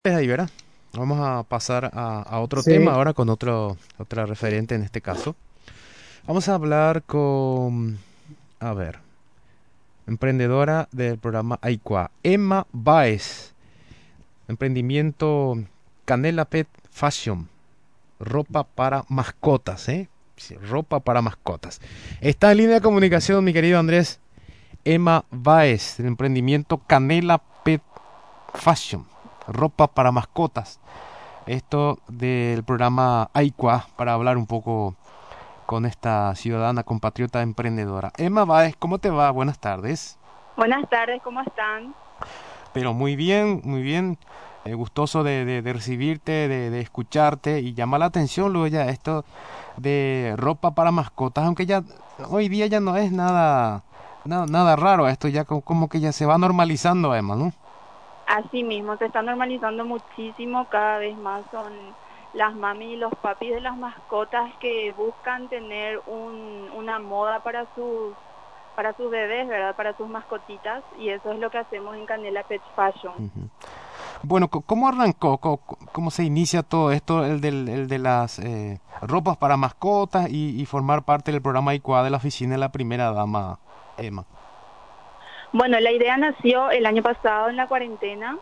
Ahí verá. Vamos a pasar a otro tema Sí, ahora con otra referente en este caso. Vamos a hablar con, a ver, emprendedora del programa Aikua, Emma Baez, emprendimiento Canela Pet Fashion, ropa para mascotas, ¿eh? Sí, ropa para mascotas. Está en línea de comunicación, mi querido Andrés, Emma Baez, del emprendimiento Canela Pet Fashion, ropa para mascotas. Esto del programa AICUA para hablar un poco con esta ciudadana compatriota emprendedora. Emma Báez, ¿cómo te va? Buenas tardes. Buenas tardes, ¿cómo están? Pero muy bien, muy bien. Gustoso de recibirte, de escucharte y llama la atención luego ya esto de ropa para mascotas, aunque ya hoy día ya no es nada raro esto, ya como que ya se va normalizando, Emma, ¿no? Así mismo, se está normalizando muchísimo, cada vez más son las mami y los papis de las mascotas que buscan tener una moda para sus bebés, ¿verdad? Para sus mascotitas, y eso es lo que hacemos en Canela Pet Fashion. Bueno, ¿cómo arrancó? ¿Cómo se inicia todo esto, el de las ropas para mascotas y formar parte del programa ICUA de la oficina de la primera dama, Emma? Bueno, la idea nació el año pasado en la cuarentena.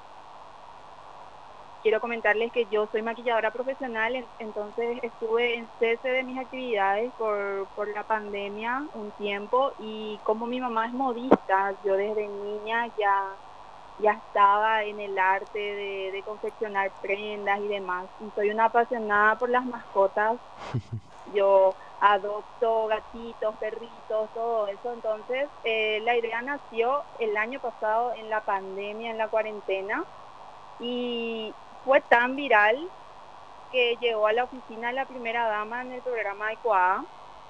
Quiero comentarles que yo soy maquilladora profesional, entonces estuve en cese de mis actividades por la pandemia un tiempo, y como mi mamá es modista, yo desde niña ya estaba en el arte de confeccionar prendas y demás. Y soy una apasionada por las mascotas. Yo adopto gatitos, perritos, todo eso. Entonces, la idea nació el año pasado en la pandemia, en la cuarentena, y fue tan viral que llegó a la oficina de la primera dama en el programa ECOA,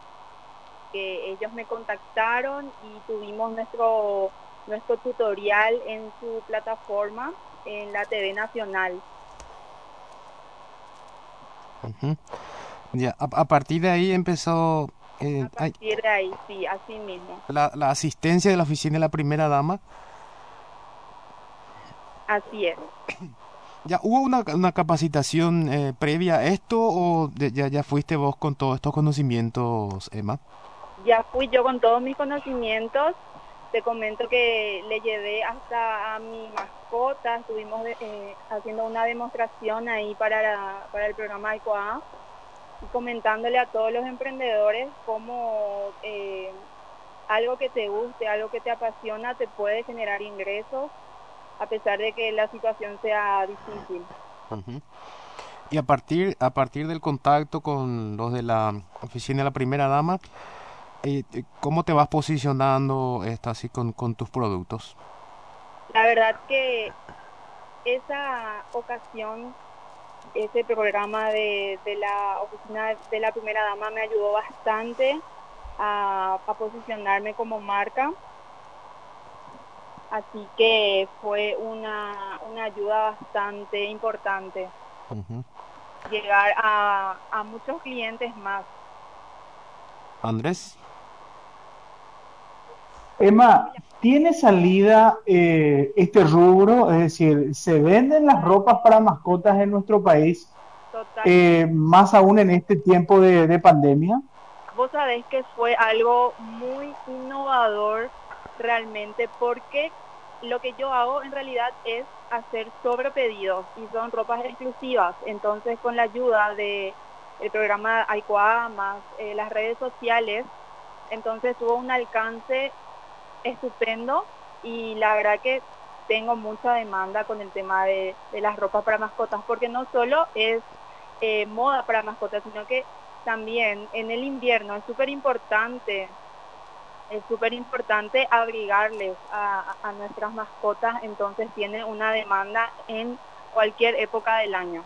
que ellos me contactaron y tuvimos nuestro tutorial en su plataforma en la TV nacional. Ujú. Ya, a partir de ahí empezó A partir de ahí, sí, así mismo. la asistencia de la oficina de la primera dama. Así es. ¿Ya hubo una capacitación previa a esto o ya fuiste vos con todos estos conocimientos, Emma? Ya fui yo con todos mis conocimientos. Te comento que le llevé hasta a mi mascota. Estuvimos haciendo una demostración ahí para el programa ICOA, y comentándole a todos los emprendedores cómo algo que te guste, algo que te apasiona, te puede generar ingresos a pesar de que la situación sea difícil. Ujú. Y a partir del contacto con los de la oficina de la primera dama, ¿cómo te vas posicionando así con tus productos? La verdad que esa ocasión, ese programa de la oficina de la primera dama me ayudó bastante a posicionarme como marca, así que fue una ayuda bastante importante Ujú. llegar a muchos clientes más. Andrés. Emma, ¿tiene salida este rubro? Es decir, ¿se venden las ropas para mascotas en nuestro país, Totalmente. más aún en este tiempo de pandemia? Vos sabés que fue algo muy innovador realmente, porque lo que yo hago en realidad es hacer sobrepedidos y son ropas exclusivas. Entonces, con la ayuda de el programa Aicoa más las redes sociales, entonces tuvo un alcance estupendo, y la verdad que tengo mucha demanda con el tema de las ropas para mascotas, porque no solo es moda para mascotas, sino que también en el invierno es súper importante abrigarles a nuestras mascotas, entonces tiene una demanda en cualquier época del año.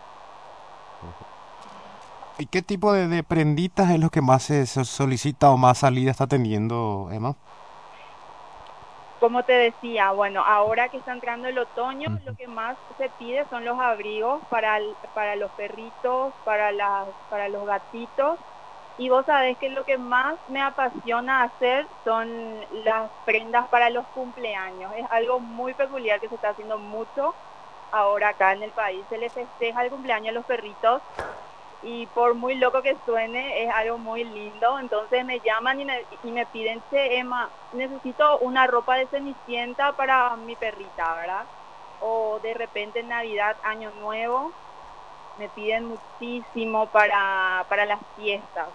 ¿Y qué tipo de prenditas es lo que más se solicita o más salida está teniendo, Emma? Como te decía, bueno, ahora que está entrando el otoño, lo Ujú. que más se pide son los abrigos para los perritos, para los gatitos. Y vos sabés que lo que más me apasiona hacer son las prendas para los cumpleaños. Es algo muy peculiar que se está haciendo mucho ahora acá en el país se les festeja el cumpleaños a los perritos y por muy loco que suene, es algo muy lindo. Entonces me llaman y me piden, che, Emma, necesito una ropa de Cenicienta para mi perrita, ¿verdad? O de repente en Navidad, Año Nuevo, me piden muchísimo para las fiestas.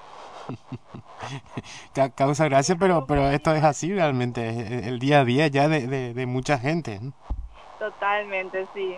Causa gracia, Es algo pero muy esto es así divertido. realmente, es el día a día ya de mucha gente, ¿no? Totalmente, sí.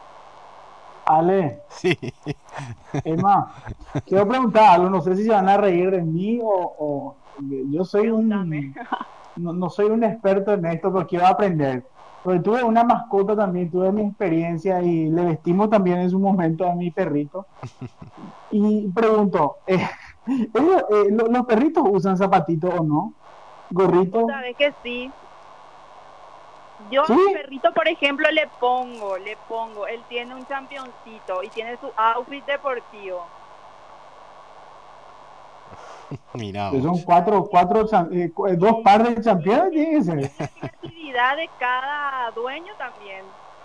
Ale, Sí. Emma, quiero preguntar algo, no sé si se van a reír de mí yo soy Pregúntame. no soy un experto en esto, pero quiero aprender. Porque tuve una mascota también, tuve mi experiencia y le vestimos también en su momento a mi perrito. Y pregunto, ¿los perritos usan zapatitos o no? Vos ¿Gorrito? sabés que sí. Yo a ¿Sí? mi perrito, por ejemplo, él tiene un championcito y tiene su outfit deportivo. Mira Que son vos. dos Sí, pares de y campeones, tiene que ser. es la creatividad de cada dueño también.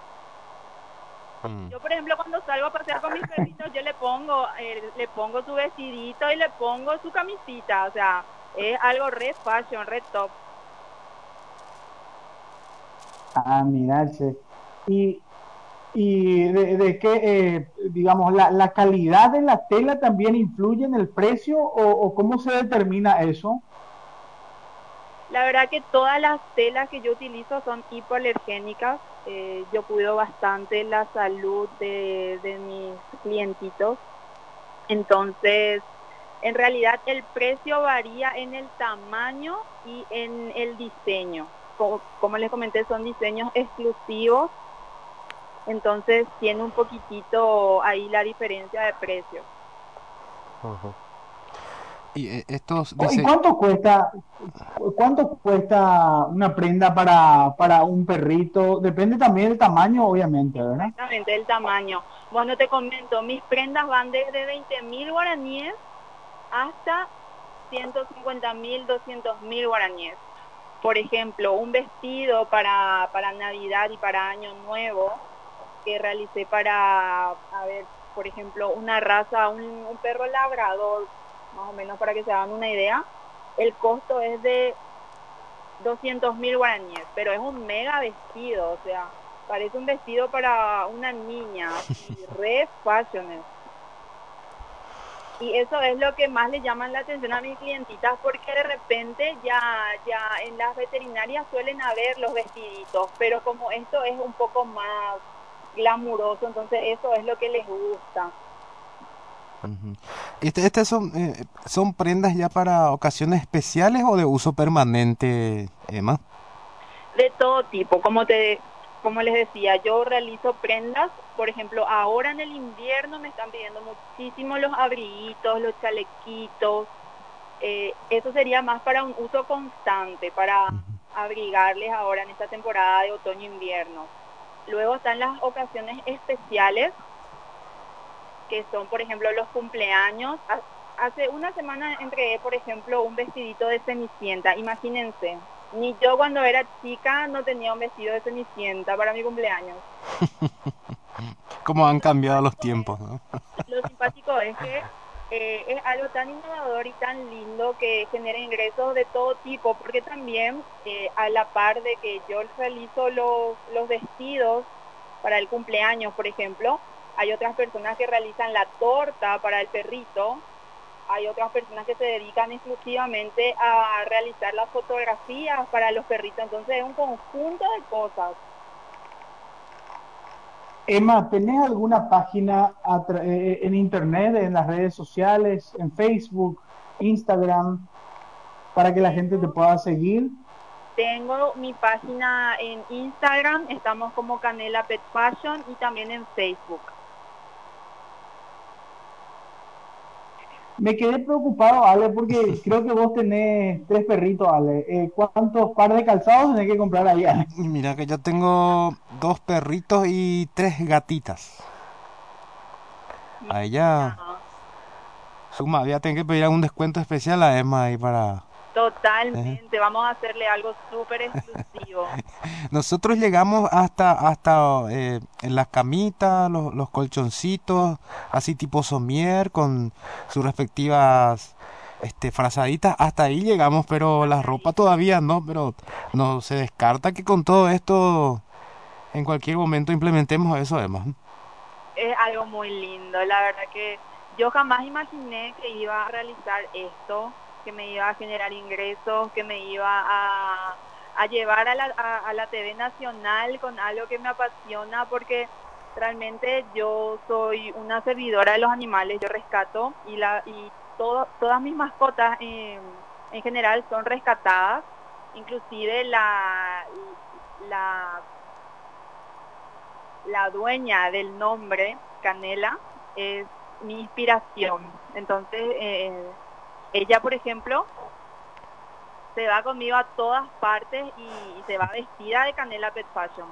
Mm. Yo, por ejemplo, cuando salgo a pasear con mis perritos, yo le pongo su vestidito y le pongo su camisita. O sea, es algo re fashion, re top. Ah, mira, che. Y, de qué, digamos, la calidad de la tela también influye en el precio o cómo se determina eso? La verdad que todas las telas que yo utilizo son hipoalergénicas. Yo cuido bastante la salud de mis clientitos. Entonces, en realidad el precio varía en el tamaño y en el diseño. Como les comenté, son diseños exclusivos, entonces tiene un poquitito ahí la diferencia de precio. Ujú. Y estos ¿Y dice, cuánto cuesta una prenda para un perrito? Depende también del tamaño, obviamente, ¿verdad? Exactamente, el tamaño. Bueno, te comento, mis prendas van desde 20.000 guaraníes hasta 150.000, 200.000 guaraníes. Por ejemplo, un vestido para Navidad y para Año Nuevo que realicé para, a ver, por ejemplo, una raza, un perro labrador, más o menos para que se hagan una idea. El costo es de 200.000 guaraníes, pero es un mega vestido, o sea, parece un vestido para una niña, así, re fashionable. Y eso es lo que más le llaman la atención a mis clientitas porque de repente ya en las veterinarias suelen haber los vestiditos, pero como esto es un poco más glamuroso, entonces eso es lo que les gusta. ujú. Estas son prendas ya para ocasiones especiales o de uso permanente, Emma. De todo tipo, como les decía, yo realizo prendas, por ejemplo, ahora en el invierno me están pidiendo muchísimo los abriguitos, los chalequitos, eso sería más para un uso constante, para abrigarles ahora en esta temporada de otoño-invierno. Luego están las ocasiones especiales, que son, por ejemplo, los cumpleaños. Hace una semana entregué, por ejemplo, un vestidito de Cenicienta. Imagínense, ni yo cuando era chica no tenía un vestido de Cenicienta para mi cumpleaños. Cómo Y han cambiado los tiempos, ¿no? lo simpático es que es algo tan innovador y tan lindo que genera ingresos de todo tipo, porque también a la par de que yo realizo los vestidos para el cumpleaños, por ejemplo, hay otras personas que realizan la torta para el perrito, hay otras personas que se dedican exclusivamente a realizar las fotografías para los perritos, entonces es un conjunto de cosas. Emma, ¿tenés alguna página en internet, en las redes sociales, en Facebook, Instagram, para que la gente te Tengo pueda seguir? Tengo mi página en Instagram, estamos como Canela Pet Fashion y también en Facebook. Me quedé preocupado, Ale, porque creo que vos tenés tres perritos, Ale. ¿Cuántos pares de calzados tenés que comprar ahí, Ale? Y mira que yo tengo dos perritos y tres gatitas. A Mira, ella suma, voy a tener que pedir algún descuento especial a Emma ahí para ¿eh? Totalmente, vamos a hacerle algo súper exclusivo. Nosotros llegamos hasta en las camitas, los colchoncitos, así tipo somier, con sus respectivas frazaditas, hasta ahí llegamos, pero la Hasta ropa ahí. todavía no, pero no se descarta que con todo esto en cualquier momento implementemos eso, además. Es algo muy lindo, la verdad que yo jamás imaginé que iba a realizar esto, que me iba a generar ingresos, que me iba a llevar a la TV nacional con algo que me apasiona, porque realmente yo soy una servidora de los animales, yo rescato todas mis mascotas en general son rescatadas, inclusive la la dueña del nombre, Canela, es mi inspiración. Entonces, ella, por ejemplo, se va conmigo a todas partes y se va vestida de Canela Pet Fashion.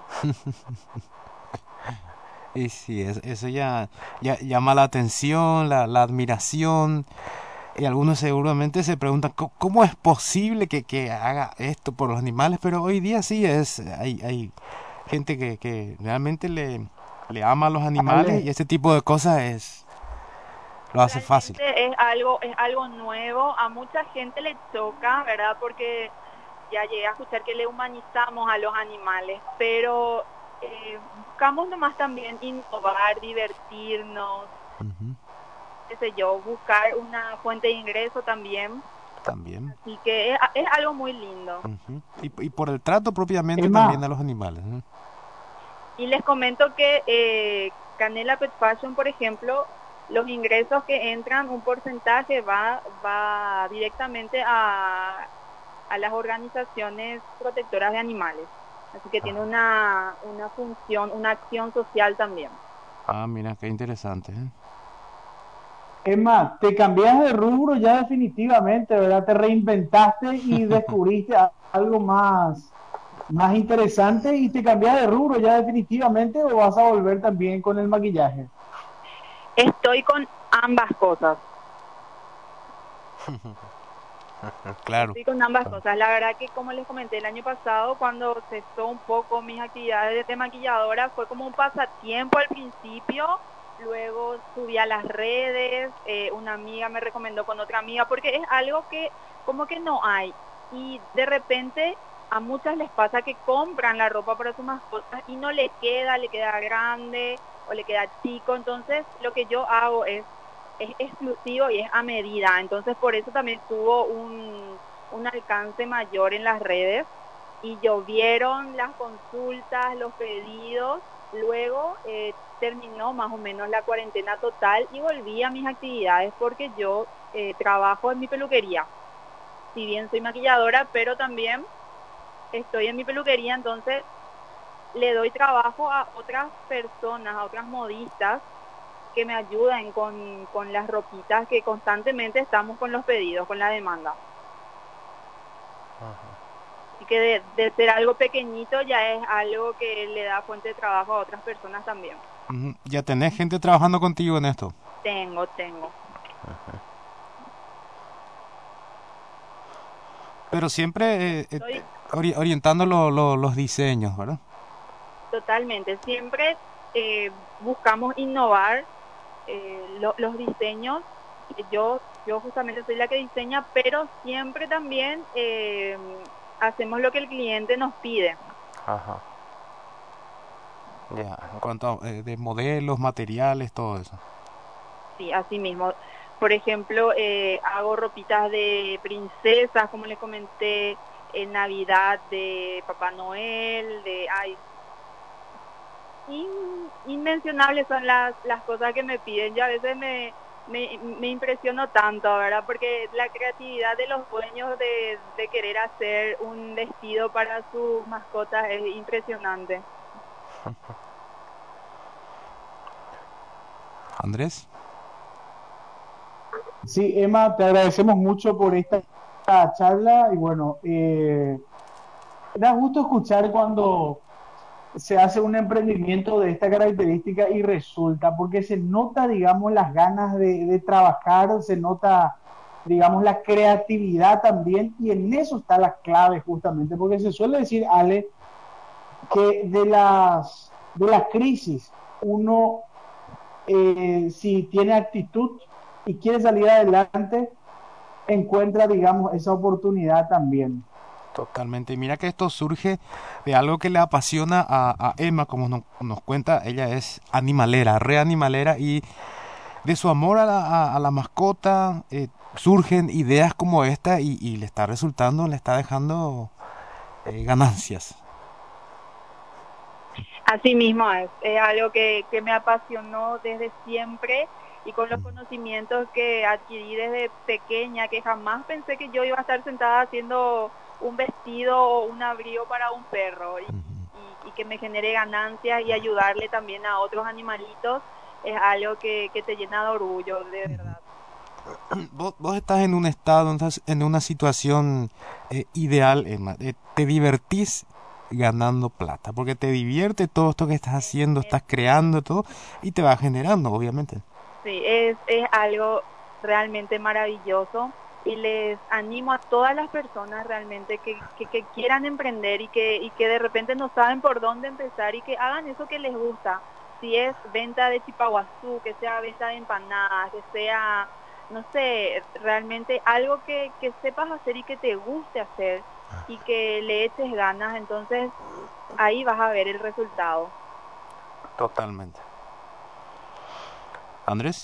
Y sí, eso ya llama la atención, la admiración. Y algunos seguramente se preguntan cómo es posible que haga esto por los animales, pero hoy día sí hay gente que realmente le ama a los animales y Ale, ese tipo de cosas lo hace fácil. Realmente es algo nuevo, a mucha gente le choca, ¿verdad? Porque ya llegué a escuchar que le humanizamos a los animales, pero buscamos nomás también innovar, divertirnos, Ujú, qué sé yo, buscar una fuente de ingreso también. también. Así que es algo muy lindo. Ujú. Y por el trato propiamente también Emma, a los animales, ¿no? Y les comento que Canela Pet Fashion, por ejemplo, los ingresos que entran, un porcentaje va directamente a las organizaciones protectoras de animales. Así que tiene Ah, una función, una acción social también. ah, mira, qué interesante, ¿eh? Emma, te cambias de rubro ya definitivamente, ¿verdad? Te reinventaste y descubriste algo más interesante y te cambias de rubro ya definitivamente o vas a volver también con el maquillaje. Estoy con ambas cosas. Claro. Estoy con ambas Ah, cosas. La verdad que, como les comenté el año pasado, cuando cesó un poco mis actividades de maquilladora, fue como un pasatiempo al principio. Luego subí a las redes, una amiga me recomendó con otra amiga, porque es algo que como que no hay. Y de repente a muchas les pasa que compran la ropa para sus mascotas y no le queda grande o le queda chico. Entonces lo que yo hago es exclusivo y es a medida. Entonces por eso también tuvo un alcance mayor en las redes y llovieron las consultas, los pedidos. Luego terminó más o menos la cuarentena total y volví a mis actividades porque yo trabajo en mi peluquería. Si bien soy maquilladora, pero también estoy en mi peluquería, entonces le doy trabajo a otras personas, a otras modistas que me ayuden con las ropitas que constantemente estamos con los pedidos, con la demanda. Así que de ser algo pequeñito ya es algo que le da fuente de trabajo a otras personas también. ujú. Ya tenés gente trabajando contigo en esto. Tengo. Pero siempre Estoy orientando los diseños, ¿verdad? totalmente. Siempre buscamos innovar los diseños. Yo justamente soy la que diseña, pero siempre también hacemos lo que el cliente nos pide. Ajá. Ya, en cuanto a de modelos, materiales, todo eso. Sí, así mismo. Por ejemplo, hago ropitas de princesas, como les comenté, en Navidad de Papá Noel, inmencionables son las cosas que me piden. Yo a veces me impresiono tanto, ¿verdad? Porque la creatividad de los dueños de querer hacer un vestido para sus mascotas es impresionante. Andrés. Sí, Emma, te agradecemos mucho por esta charla y bueno, da gusto escuchar cuando se hace un emprendimiento de esta característica y resulta, porque se nota, digamos, las ganas de trabajar, se nota digamos, la creatividad también, y en eso está la clave justamente, porque se suele decir, Ale, que de la crisis uno, si tiene actitud y quiere salir adelante, encuentra, digamos, esa oportunidad también. Totalmente. Y mira que esto surge de algo que le apasiona a Emma, como nos cuenta, ella es animalera, re animalera, y de su amor a la mascota surgen ideas como esta y le está resultando, le está dejando ganancias. Así mismo es algo que me apasionó desde siempre y con los conocimientos que adquirí desde pequeña, que jamás pensé que yo iba a estar sentada haciendo un vestido o un abrigo para un perro y que me genere ganancias y ayudarle también a otros animalitos, es algo que te llena de orgullo, de verdad. Vos estás en un estado, estás en una situación ideal, Emma. Te divertís ganando plata, porque te divierte todo esto que estás haciendo, estás creando todo y te va generando, obviamente. Sí, es algo realmente maravilloso y les animo a todas las personas realmente que quieran emprender y que de repente no saben por dónde empezar y que hagan eso que les gusta. Si es venta de chipaguazú, que sea venta de empanadas, que sea, no sé, realmente algo que sepas hacer y que te guste hacer y que le eches ganas, entonces ahí vas a ver el resultado. Totalmente. Andrés.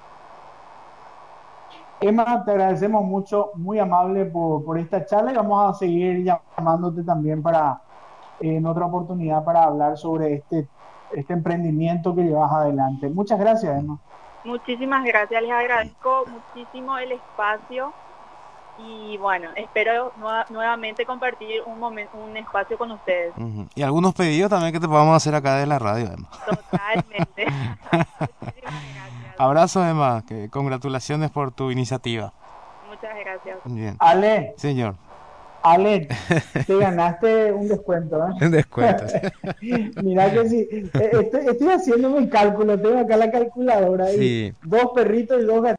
Emma, te agradecemos mucho, muy amable por esta charla y vamos a seguir llamándote también para en otra oportunidad para hablar sobre este emprendimiento que llevas adelante. Muchas gracias, Emma. Muchísimas gracias, les agradezco muchísimo el espacio y bueno, espero nuevamente compartir un espacio con ustedes. Y algunos pedidos también que te podamos hacer acá de la radio, Emma. Totalmente. Muchísimas gracias. Abrazo, Emma, que congratulaciones por tu iniciativa. Muchas gracias. Bien. Ale, Señor. Ale, te ganaste un descuento, ¿eh? Descuentos. Mira que sí, estoy haciendo mi cálculo, tengo acá la calculadora y Sí. dos perritos y dos gatitos.